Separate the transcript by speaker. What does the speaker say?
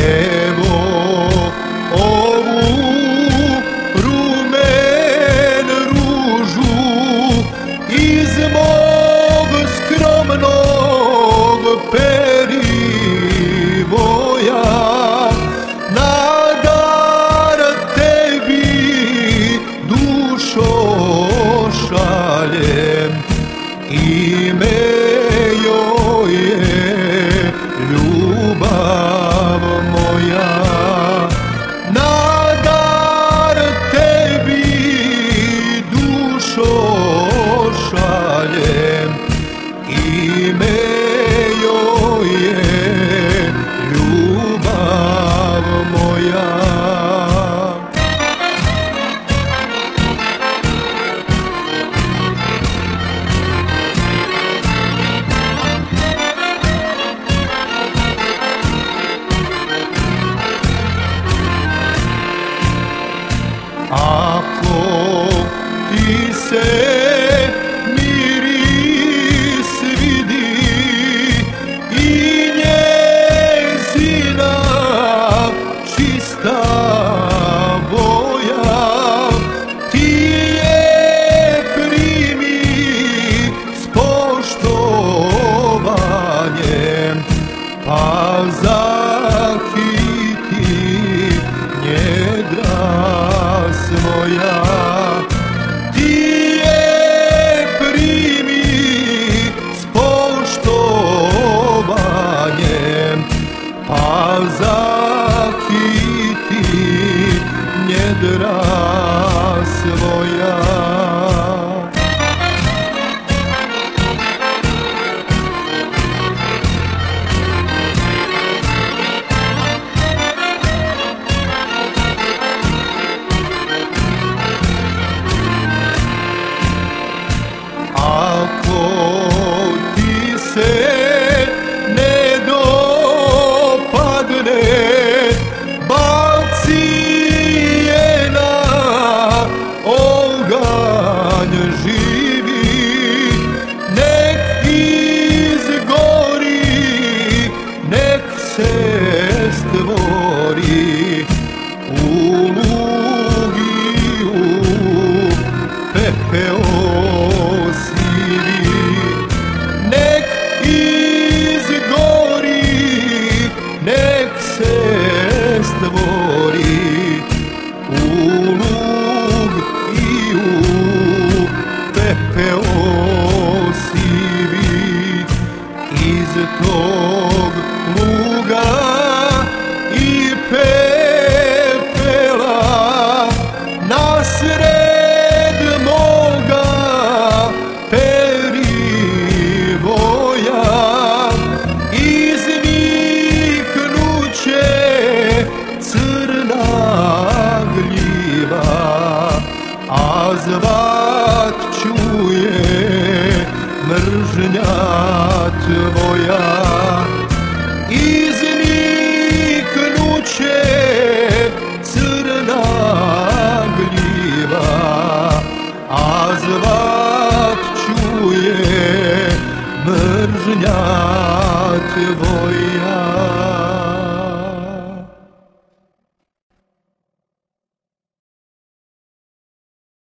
Speaker 1: Evo ovu rumen ružu iz mog skromnog perivoja, na dar tebi dušo šaljem, ime joj je ljubav moja. Na dar tebi dušo šaljem, ime joj je ljubav moja. Ako ti se miris vidi i njezina čista boja, ti je primi s poštovanjem, pa zakiti njedra svoja. Ti je primi s poštovanjem, pa zakiti njedra svoja. Ako ti se ne dopadne, baci je na oganj živi, nek izgori, nek se stvori u lugi, u pepeo sivi. Nek izgori, nek se stvori u lug i u pepeo sivi. Iz tog luga i pepela nasred moga perivoja izniknuće crna gljiva, a zvat ću je mržnja tvoja. Izniknuće crna gljiva, a zvat ću je mržnja tvoja.